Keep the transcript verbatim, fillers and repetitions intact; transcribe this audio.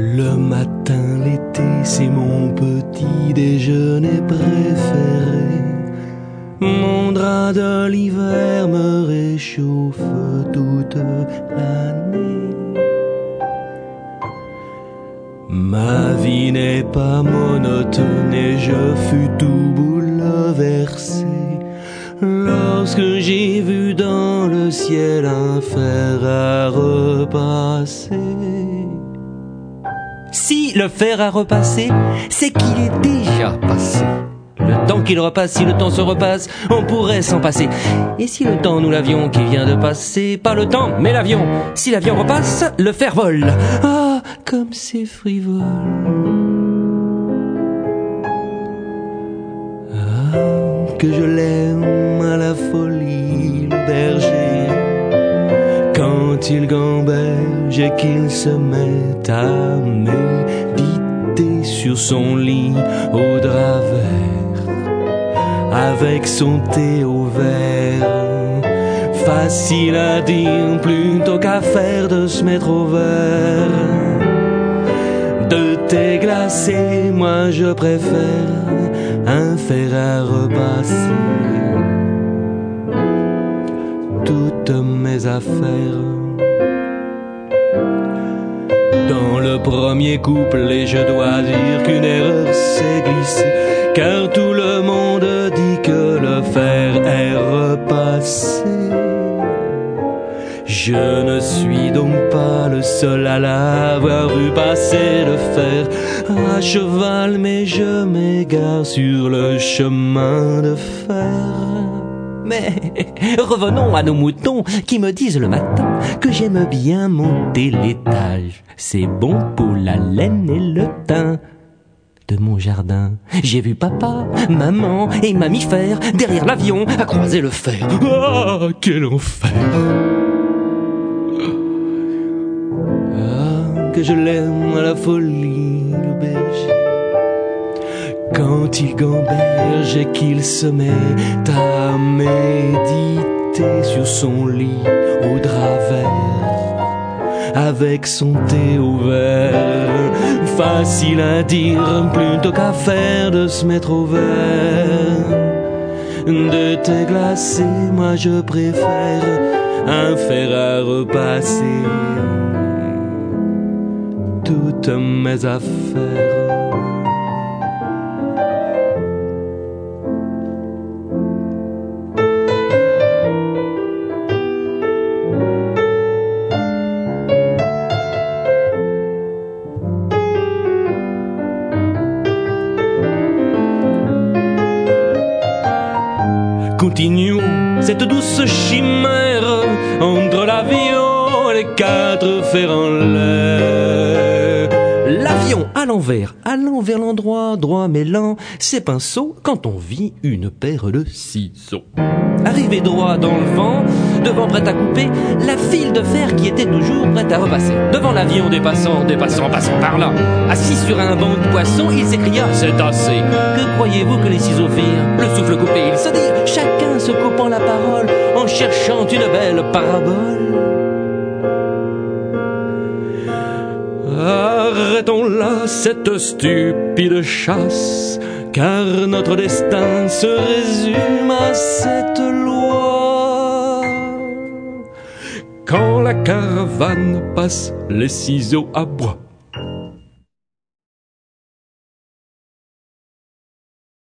Le matin, l'été, c'est mon petit déjeuner préféré. Mon drap de l'hiver me réchauffe toute l'année. Ma vie n'est pas monotone et je fus tout bouleversé lorsque j'ai vu dans le ciel un fer à repasser. Si le fer à repasser, c'est qu'il est déjà passé. Le temps qu'il repasse, si le temps se repasse, on pourrait s'en passer. Et si le temps, nous l'avions qui vient de passer, pas le temps, mais l'avion. Si l'avion repasse, le fer vole. Ah, comme c'est frivole. Ah, que je l'aime à la folie, le berger. Quand il gamberge et qu'il se met à méditer sur son lit au drap vert, avec son thé au verre. Facile à dire plutôt qu'à faire de se mettre au vert. De thé glacé, moi je préfère un fer à repasser. Toutes mes affaires dans le premier couplet, je dois dire qu'une erreur s'est glissée, car tout le monde dit que le fer est repassé. Je ne suis donc pas le seul à l'avoir vu passer le fer à cheval, mais je m'égare sur le chemin de fer. Mais revenons à nos moutons qui me disent le matin que j'aime bien monter l'étage. C'est bon pour la laine et le thym de mon jardin. J'ai vu papa, maman et mamie faire derrière l'avion à croiser le fer. Ah, quel enfer! Ah, que je l'aime à la folie, le berger. Quand il gamberge et qu'il se met à méditer sur son lit au drap vert, avec son thé au verre. Facile à dire plutôt qu'à faire de se mettre au vert. De thé glacé, moi je préfère un fer à repasser. Toutes mes affaires continuons cette douce chimère entre l'avion et les quatre fers en l'air. L'avion à l'envers, allant vers l'endroit droit mais lent, ses pinceaux quand on vit une paire de ciseaux. Arrivé droit dans le vent, devant prêt à couper, la file de fer qui était toujours prête à repasser. Devant l'avion dépassant, dépassant, passant par là, assis sur un banc de poisson, il s'écria « C'est assez !» Que croyez-vous que les ciseaux firent? Le souffle coupé, ils se dirent, chacun se coupant la parole, en cherchant une belle parabole. Arrêtons là cette stupide chasse, car notre destin se résume à cette loi. Quand la caravane passe, les ciseaux aboient.